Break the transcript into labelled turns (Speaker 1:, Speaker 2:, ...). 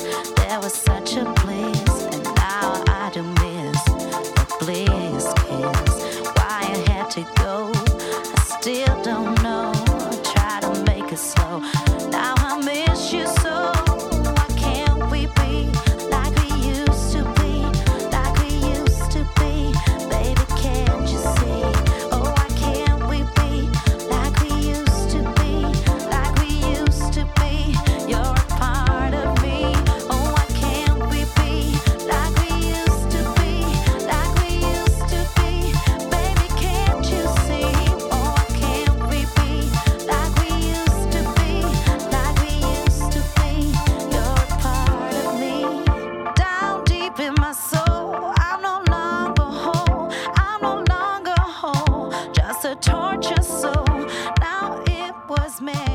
Speaker 1: There was such a bliss, and now I do miss the bliss kiss. Why I had to go, I still don't know. Try to make it slow. Now I miss you so. Why can't we be like we used to be? Like we used to be. Baby, can't you see? Oh, why can't we be like we used to be? Like we used to be. You're a part of me. Oh, why can't we be like we used to be? Like we used to be. Baby, can't you see? Oh, why can't we be like we used to be? Like we used to be. You're a part of me. Down deep in my soul, I'm no longer whole. I'm no longer whole. Just a tortured soul. Now it was me.